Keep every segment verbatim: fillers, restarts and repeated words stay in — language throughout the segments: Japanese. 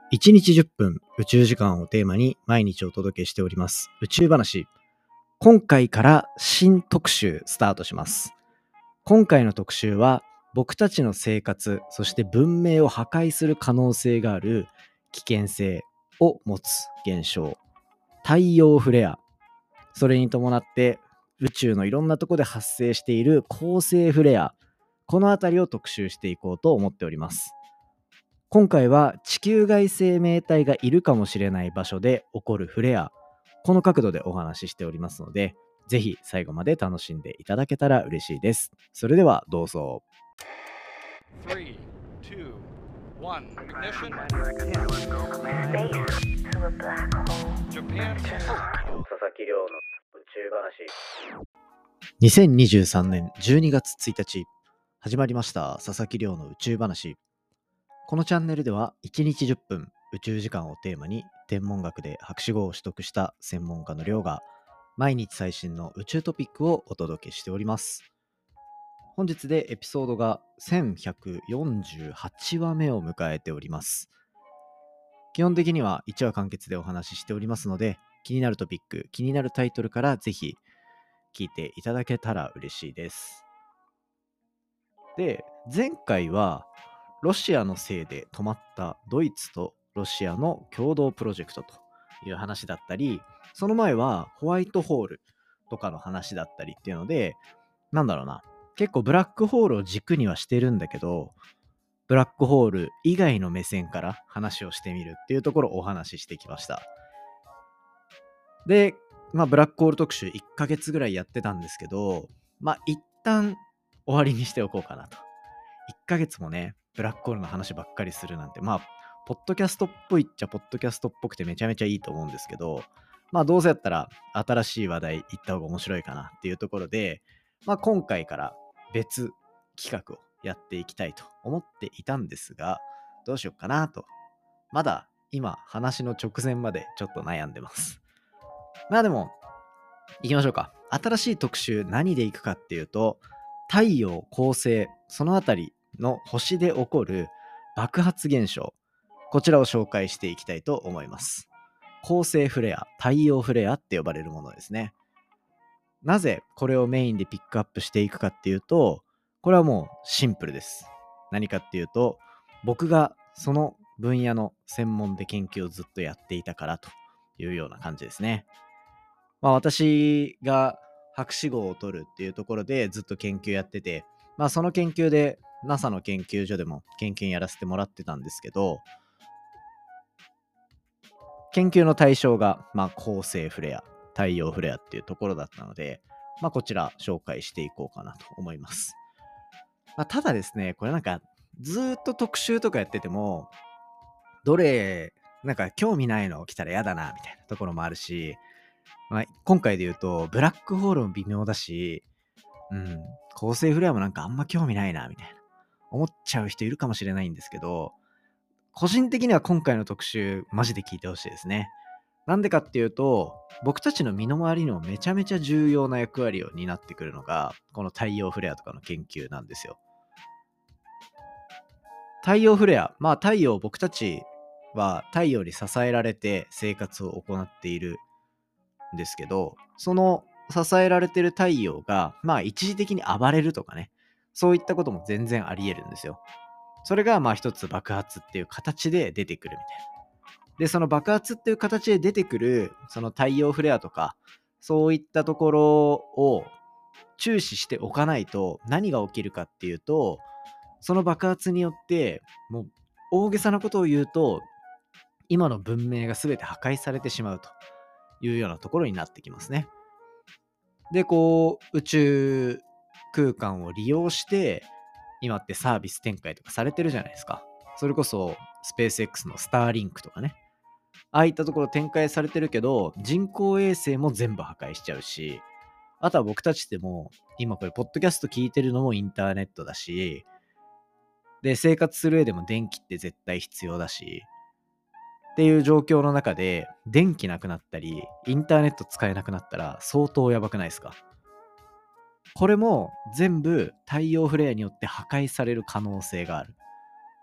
いちにちじゅっぷん宇宙時間をテーマに毎日お届けしております宇宙話。今回から新特集スタートします。今回の特集は僕たちの生活そして文明を破壊する可能性がある危険性を持つ現象、太陽フレア、それに伴って宇宙のいろんなところで発生している恒星フレア、このあたりを特集していこうと思っております。今回は地球外生命体がいるかもしれない場所で起こるフレア、この角度でお話ししておりますので、ぜひ最後まで楽しんでいただけたら嬉しいです。それではどうぞ。 さん、に、いち、ignition. 佐々木亮の宇宙話。にせんにじゅうさんねんじゅうにがつついたち、始まりました佐々木亮の宇宙話。このチャンネルではいちにちじゅっぷん宇宙時間をテーマに天文学で博士号を取得した専門家の亮が毎日最新の宇宙トピックをお届けしております。本日でエピソードがせんひゃくよんじゅうはちわめを迎えております。基本的にはいちわ完結でお話ししておりますので、気になるトピック、気になるタイトルからぜひ聞いていただけたら嬉しいです。で、前回はロシアのせいで止まったドイツとロシアの共同プロジェクトという話だったり、その前はホワイトホールとかの話だったりっていうので、なんだろうな、結構ブラックホールを軸にはしてるんだけど、ブラックホール以外の目線から話をしてみるっていうところをお話ししてきました。で、まあブラックホール特集いっかげつぐらいやってたんですけど、まあ一旦終わりにしておこうかなと。いっかげつもね、ブラックホールの話ばっかりするなんて、まあ、ポッドキャストっぽいっちゃポッドキャストっぽくてめちゃめちゃいいと思うんですけど、まあどうせやったら新しい話題行った方が面白いかなっていうところで、まあ今回から別企画をやっていきたいと思っていたんですが、どうしようかなと。まだ今話の直前までちょっと悩んでます。まあでも、行きましょうか。新しい特集何でいくかっていうと、太陽、恒星、そのあたりの星で起こる爆発現象、こちらを紹介していきたいと思います。恒星フレア、太陽フレアって呼ばれるものですね。なぜこれをメインでピックアップしていくかっていうと、これはもうシンプルです。何かっていうと、僕がその分野の専門で研究をずっとやっていたからというような感じですね。まあ私が博士号を取るっていうところでずっと研究やってて、まあその研究で ナサ の研究所でも研究やらせてもらってたんですけど、研究の対象がまあ恒星フレア、太陽フレアっていうところだったので、まあこちら紹介していこうかなと思います。まあ、ただですね、これなんかずーっと特集とかやってても、どれなんか興味ないの来たらやだなみたいなところもあるし、まあ、今回で言うとブラックホールも微妙だし、うん、構成フレアもなんかあんま興味ないなみたいな思っちゃう人いるかもしれないんですけど、個人的には今回の特集マジで聞いてほしいですね。なんでかっていうと、僕たちの身の回りのめちゃめちゃ重要な役割を担ってくるのがこの太陽フレアとかの研究なんですよ。太陽フレア、まあ太陽、僕たちは太陽に支えられて生活を行っているんですけど、その支えられてる太陽がまあ一時的に暴れるとかね、そういったことも全然あり得るんですよ。それがまあ一つ爆発っていう形で出てくるみたいな。で、その爆発っていう形で出てくるその太陽フレアとかそういったところを注視しておかないと何が起きるかっていうと、その爆発によってもう大げさなことを言うと今の文明が全て破壊されてしまうというようなところになってきますね。で、こう宇宙空間を利用して今ってサービス展開とかされてるじゃないですか。それこそスペース X のスターリンクとかね、ああいったところ展開されてるけど人工衛星も全部破壊しちゃうし、あとは僕たちでも今これポッドキャスト聞いてるのもインターネットだし、で生活する上でも電気って絶対必要だしっていう状況の中で電気なくなったりインターネット使えなくなったら相当やばくないですか？これも全部太陽フレアによって破壊される可能性がある。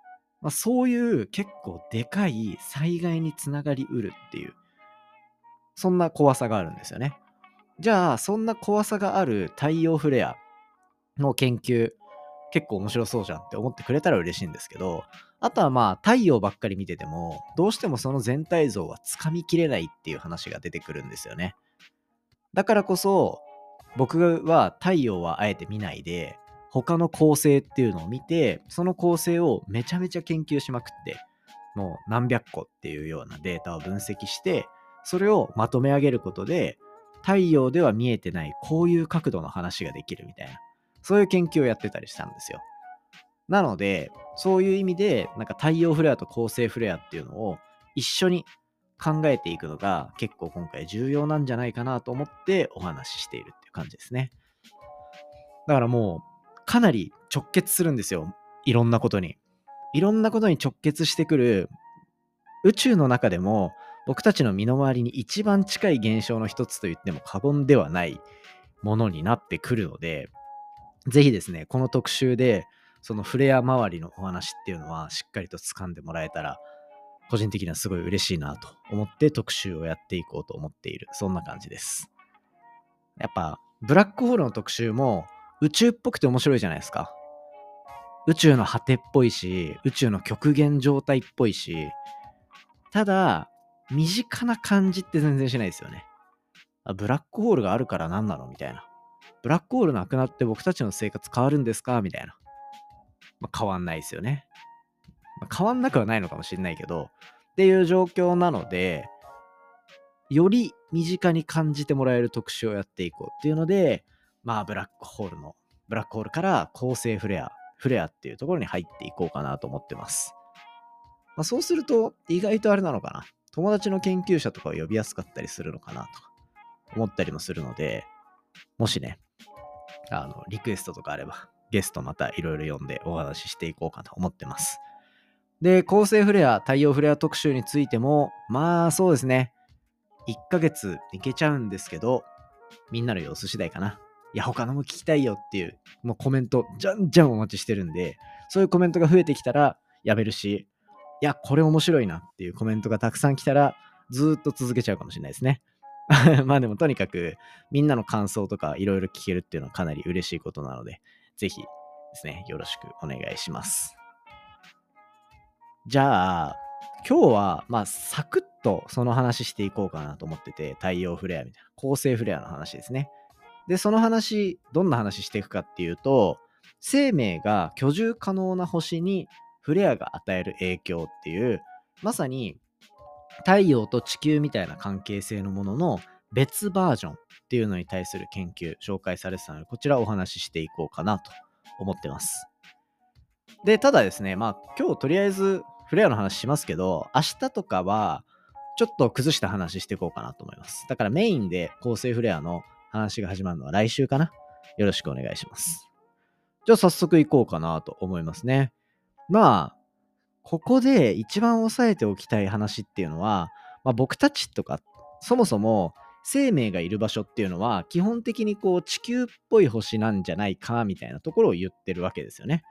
まあ、そういう結構でかい災害につながりうるっていう、そんな怖さがあるんですよね。じゃあ、そんな怖さがある太陽フレアの研究、結構面白そうじゃんって思ってくれたら嬉しいんですけど、あとはまあ、太陽ばっかり見てても、どうしてもその全体像はつかみきれないっていう話が出てくるんですよね。だからこそ、僕は太陽はあえて見ないで、他の恒星っていうのを見て、その恒星をめちゃめちゃ研究しまくって、もう何百個っていうようなデータを分析して、それをまとめ上げることで、太陽では見えてないこういう角度の話ができるみたいな、そういう研究をやってたりしたんですよ。なので、そういう意味で、なんか太陽フレアと恒星フレアっていうのを一緒に考えていくのが結構今回重要なんじゃないかなと思ってお話ししているっていう感じですね。だからもうかなり直結するんですよ。いろんなことに。いろんなことに直結してくる宇宙の中でも僕たちの身の回りに一番近い現象の一つと言っても過言ではないものになってくるので、ぜひですね、この特集でそのフレア周りのお話っていうのはしっかりと掴んでもらえたら、個人的にはすごい嬉しいなと思って特集をやっていこうと思っている、そんな感じです。やっぱブラックホールの特集も宇宙っぽくて面白いじゃないですか。宇宙の果てっぽいし、宇宙の極限状態っぽいし、ただ身近な感じって全然しないですよね。あ、ブラックホールがあるから何なのみたいな。ブラックホールなくなって僕たちの生活変わるんですかみたいな。まあ、変わんないですよね。まあ、変わんなくはないのかもしれないけど、っていう状況なので、より身近に感じてもらえる特集をやっていこうっていうので、まあブラックホールの、ブラックホールから恒星フレア、フレアっていうところに入っていこうかなと思ってます。まあ、そうすると意外とあれなのかな。友達の研究者とかを呼びやすかったりするのかなとか思ったりもするので、もしね、あの、リクエストとかあれば、ゲストまたいろいろ呼んでお話ししていこうかと思ってます。で、恒星フレア、太陽フレア特集についても、まあそうですね、いっかげついけちゃうんですけど、みんなの様子次第かな。いや、他のも聞きたいよっていう、もうコメント、じゃんじゃんお待ちしてるんで、そういうコメントが増えてきたらやめるし、いや、これ面白いなっていうコメントがたくさん来たら、ずーっと続けちゃうかもしれないですね。まあでもとにかく、みんなの感想とかいろいろ聞けるっていうのはかなり嬉しいことなので、ぜひですね、よろしくお願いします。じゃあ、今日は、まあ、サクッとその話していこうかなと思ってて、太陽フレアみたいな、恒星フレアの話ですね。で、その話、どんな話していくかっていうと、生命が居住可能な星にフレアが与える影響っていう、まさに太陽と地球みたいな関係性のものの別バージョンっていうのに対する研究、紹介されてたので、こちらをお話ししていこうかなと思ってます。で、ただですね、まあ今日とりあえずフレアの話しますけど、明日とかはちょっと崩した話していこうかなと思います。だからメインで恒星フレアの話が始まるのは来週かな。よろしくお願いします。じゃあ早速行こうかなと思いますね。まあ、ここで一番押さえておきたい話っていうのは、まあ、僕たちとか、そもそも生命がいる場所っていうのは基本的にこう地球っぽい星なんじゃないかみたいなところを言ってるわけですよね。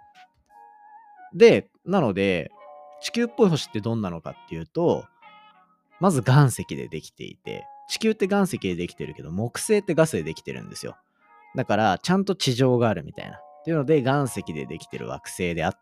で、なので、地球っぽい星ってどんなのかっていうと、まず岩石でできていて、地球って岩石でできてるけど、木星ってガスでできてるんですよ。だから、ちゃんと地上があるみたいな。っていうので、岩石でできてる惑星であって、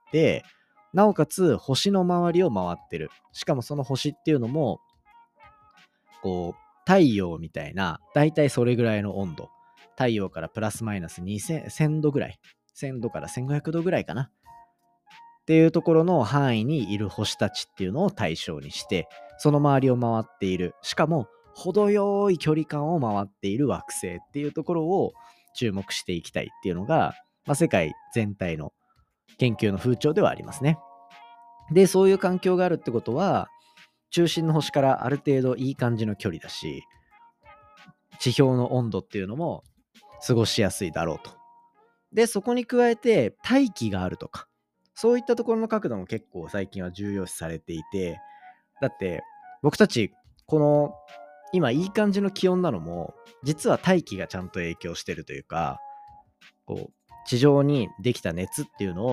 なおかつ星の周りを回ってる。しかもその星っていうのも、こう、太陽みたいな、だいたいそれぐらいの温度。太陽からプラスマイナスにせん、せんどぐらい。せんどからせんごひゃくどぐらいかな。っていうところの範囲にいる星たちっていうのを対象にして、その周りを回っている、しかも程よい距離感を回っている惑星っていうところを注目していきたいっていうのが、まあ、世界全体の研究の風潮ではありますね。で、そういう環境があるってことは、中心の星からある程度いい感じの距離だし、地表の温度っていうのも過ごしやすいだろうと。で、そこに加えて大気があるとか、そういったところの角度も結構最近は重要視されていて、だって僕たちこの今いい感じの気温なのも実は大気がちゃんと影響してるというか、こう地上にできた熱っていうのを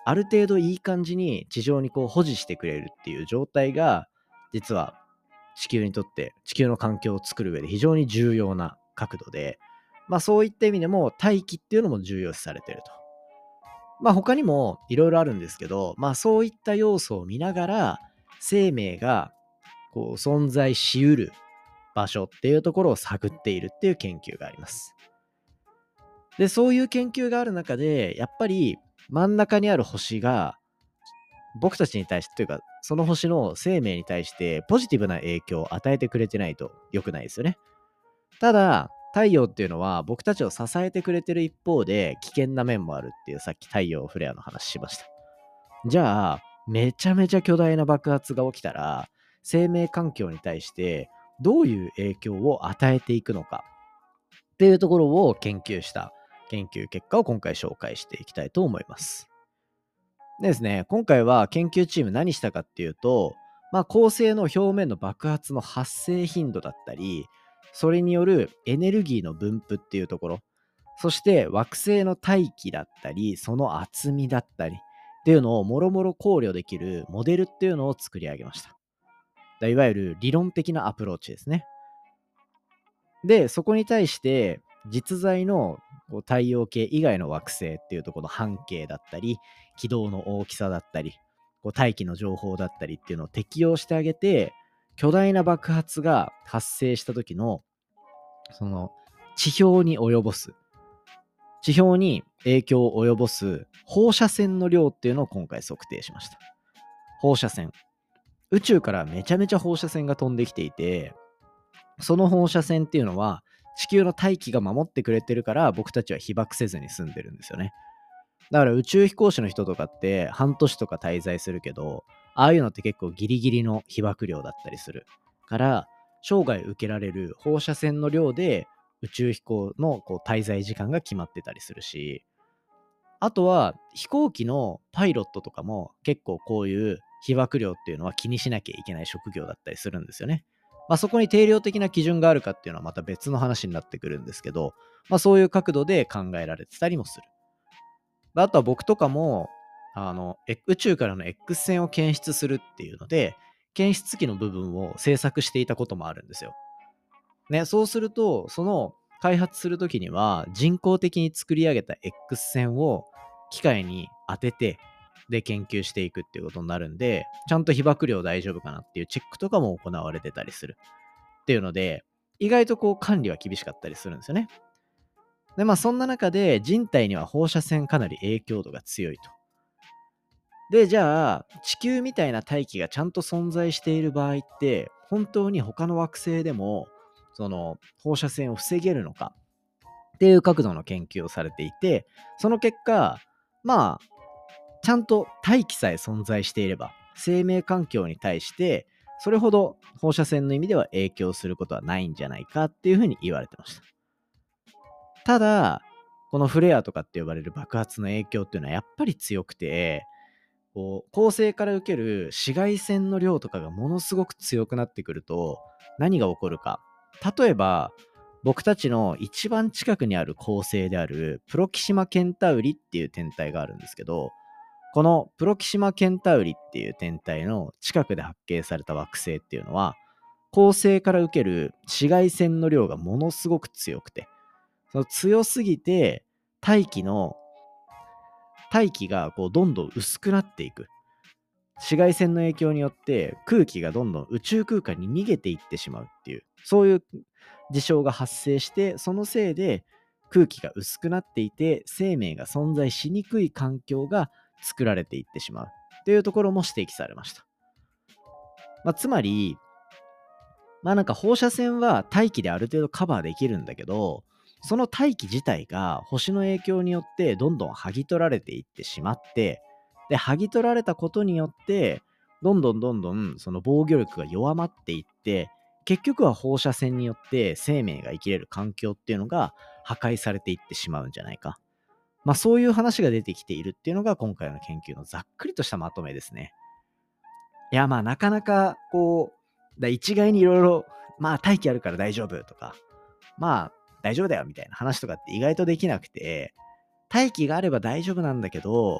ある程度いい感じに地上にこう保持してくれるっていう状態が、実は地球にとって、地球の環境を作る上で非常に重要な角度で、まあそういった意味でも大気っていうのも重要視されていると。まあ他にもいろいろあるんですけど、まあそういった要素を見ながら、生命がこう存在しうる場所っていうところを探っているっていう研究があります。で、そういう研究がある中で、やっぱり真ん中にある星が僕たちに対してというか、その星の生命に対してポジティブな影響を与えてくれてないと良くないですよね。ただ、太陽っていうのは僕たちを支えてくれてる一方で危険な面もあるっていう、さっき太陽フレアの話しました。じゃあ、めちゃめちゃ巨大な爆発が起きたら、生命環境に対してどういう影響を与えていくのかっていうところを研究した研究結果を今回紹介していきたいと思います。でですね、今回は研究チーム何したかっていうと、まあ、恒星の表面の爆発の発生頻度だったり、それによるエネルギーの分布っていうところ、そして惑星の大気だったり、その厚みだったりっていうのをもろもろ考慮できるモデルっていうのを作り上げました。だいわゆる理論的なアプローチですね。で、そこに対して実在のこう太陽系以外の惑星っていうところの半径だったり、軌道の大きさだったり、こう大気の情報だったりっていうのを適用してあげて、巨大な爆発が発生した時のその地表に及ぼす、地表に影響を及ぼす放射線の量っていうのを今回測定しました。放射線。宇宙からめちゃめちゃ放射線が飛んできていて、その放射線っていうのは地球の大気が守ってくれてるから僕たちは被爆せずに済んでるんですよね。だから宇宙飛行士の人とかって半年とか滞在するけど、ああいうのって結構ギリギリの被爆量だったりするから、生涯受けられる放射線の量で宇宙飛行のこう滞在時間が決まってたりするし、あとは飛行機のパイロットとかも結構こういう被爆量っていうのは気にしなきゃいけない職業だったりするんですよね。まあそこに定量的な基準があるかっていうのはまた別の話になってくるんですけど、まあそういう角度で考えられてたりもする。あとは僕とかも、あの、え宇宙からの X 線を検出するっていうので、検出器の部分を制作していたこともあるんですよ。ね、そうすると、その開発するときには人工的に作り上げた X 線を機械に当てて、で研究していくっていうことになるんで、ちゃんと被爆量大丈夫かなっていうチェックとかも行われてたりするっていうので、意外とこう管理は厳しかったりするんですよね。で、まあそんな中で人体には放射線かなり影響度が強いと。で、じゃあ地球みたいな大気がちゃんと存在している場合って、本当に他の惑星でもその放射線を防げるのかっていう角度の研究をされていて、その結果、まあちゃんと大気さえ存在していれば、生命環境に対してそれほど放射線の意味では影響することはないんじゃないかっていうふうに言われてました。ただ、このフレアとかって呼ばれる爆発の影響っていうのはやっぱり強くて、こう恒星から受ける紫外線の量とかがものすごく強くなってくると何が起こるか。例えば僕たちの一番近くにある恒星であるプロキシマケンタウリっていう天体があるんですけど、このプロキシマケンタウリっていう天体の近くで発見された惑星っていうのは、恒星から受ける紫外線の量がものすごく強くて、その強すぎて大気の大気がこうどんどん薄くなっていく。紫外線の影響によって空気がどんどん宇宙空間に逃げていってしまうっていう、そういう事象が発生して、そのせいで空気が薄くなっていて生命が存在しにくい環境が作られていってしまうっていうところも指摘されました。まあ、つまり、まあなんか放射線は大気である程度カバーできるんだけど、その大気自体が星の影響によってどんどん剥ぎ取られていってしまって、で、剥ぎ取られたことによって、どんどんどんどんその防御力が弱まっていって、結局は放射線によって生命が生きれる環境っていうのが破壊されていってしまうんじゃないか。まあそういう話が出てきているっていうのが今回の研究のざっくりとしたまとめですね。いや、まあなかなかこう、だ一概にいろいろ、まあ大気あるから大丈夫とか、まあ大丈夫だよみたいな話とかって意外とできなくて、大気があれば大丈夫なんだけど、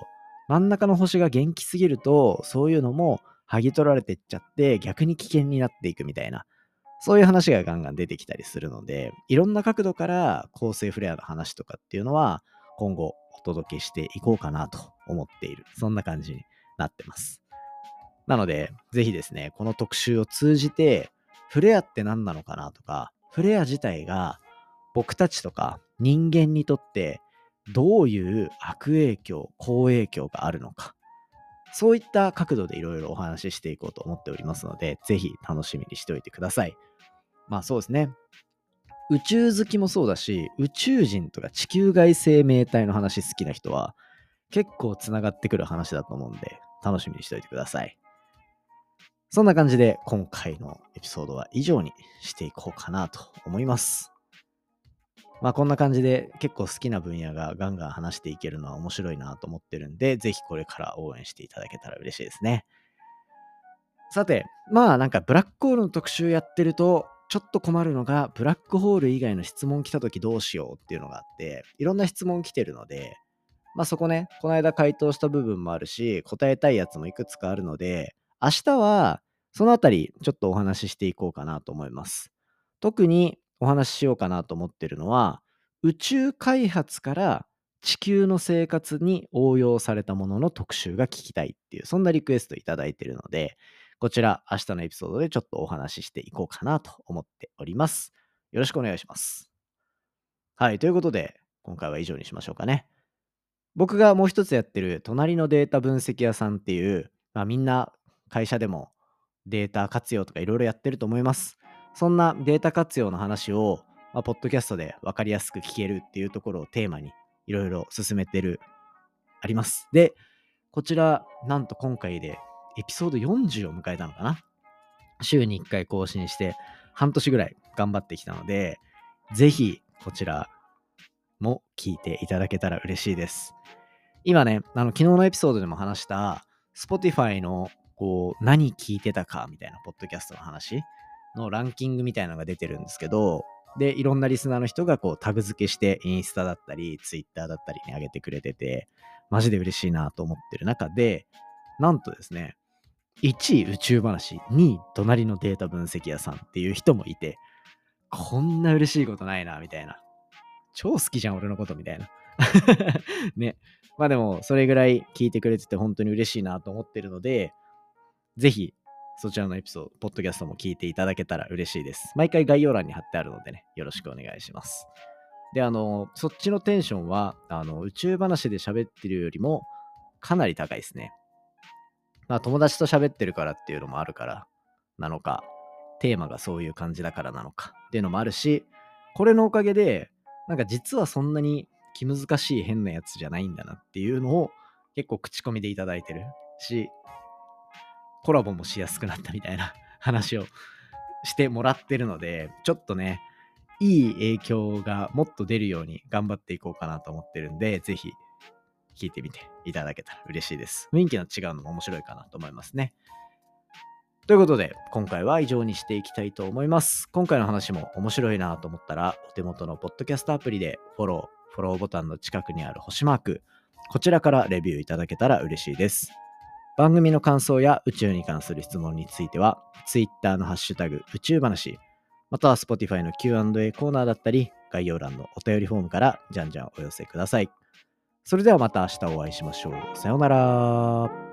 真ん中の星が元気すぎると、そういうのも剥ぎ取られてっちゃって逆に危険になっていくみたいな、そういう話がガンガン出てきたりするので、いろんな角度から恒星フレアの話とかっていうのは今後お届けしていこうかなと思っている、そんな感じになってます。なのでぜひですね、この特集を通じてフレアって何なのかなとか、フレア自体が僕たちとか人間にとってどういう悪影響、好影響があるのか、そういった角度でいろいろお話ししていこうと思っておりますので、ぜひ楽しみにしておいてください。まあそうですね。宇宙好きもそうだし、宇宙人とか地球外生命体の話好きな人は結構つながってくる話だと思うんで、楽しみにしておいてください。そんな感じで今回のエピソードは以上にしていこうかなと思います。まあこんな感じで結構好きな分野がガンガン話していけるのは面白いなと思ってるんで、ぜひこれから応援していただけたら嬉しいですね。さて、まあなんかブラックホールの特集やってるとちょっと困るのが、ブラックホール以外の質問来た時どうしようっていうのがあって、いろんな質問来てるので、まあそこね、この間回答した部分もあるし、答えたいやつもいくつかあるので、明日はそのあたりちょっとお話ししていこうかなと思います。特にお話ししようかなと思ってるのは、宇宙開発から地球の生活に応用されたものの特集が聞きたいっていう、そんなリクエストいただいているので、こちら明日のエピソードでちょっとお話ししていこうかなと思っております。よろしくお願いします。はい、ということで、今回は以上にしましょうかね。僕がもう一つやってる隣のデータ分析屋さんっていう、まあ、みんな会社でもデータ活用とかいろいろやってると思います。そんなデータ活用の話を、まあ、ポッドキャストで分かりやすく聞けるっていうところをテーマにいろいろ進めてる、あります。で、こちら、なんと今回でエピソードよんじゅうを迎えたのかな。週にいっかい更新して半年ぐらい頑張ってきたので、ぜひこちらも聞いていただけたら嬉しいです。今ね、あの昨日のエピソードでも話した Spotify のこう何聞いてたかみたいなポッドキャストの話のランキングみたいなのが出てるんですけど、でいろんなリスナーの人がこうタグ付けしてインスタだったりツイッターだったりに上げてくれてて、マジで嬉しいなと思ってる中で、なんとですね、いちい宇宙話、にい隣のデータ分析屋さんっていう人もいて、こんな嬉しいことないなみたいな、超好きじゃん俺のことみたいなね。まあでもそれぐらい聞いてくれてて本当に嬉しいなと思ってるので、ぜひそちらのエピソード、ポッドキャストも聞いていただけたら嬉しいです。毎回概要欄に貼ってあるのでね、よろしくお願いします。で、あの、そっちのテンションは、あの、宇宙話で喋ってるよりもかなり高いですね。まあ友達と喋ってるからっていうのもあるからなのか、テーマがそういう感じだからなのかっていうのもあるし、これのおかげで、なんか実はそんなに気難しい変なやつじゃないんだなっていうのを結構口コミでいただいてるし、コラボもしやすくなったみたいな話をしてもらってるので、ちょっとね、いい影響がもっと出るように頑張っていこうかなと思ってるんで、ぜひ聞いてみていただけたら嬉しいです。雰囲気の違うのも面白いかなと思いますね。ということで、今回は以上にしていきたいと思います。今回の話も面白いなと思ったら、お手元のポッドキャストアプリでフォロー、フォローボタンの近くにある星マーク、こちらからレビューいただけたら嬉しいです。番組の感想や宇宙に関する質問については、Twitter のハッシュタグ宇宙話、または Spotify の キューアンドエー コーナーだったり、概要欄のお便りフォームからじゃんじゃんお寄せください。それではまた明日お会いしましょう。さようなら。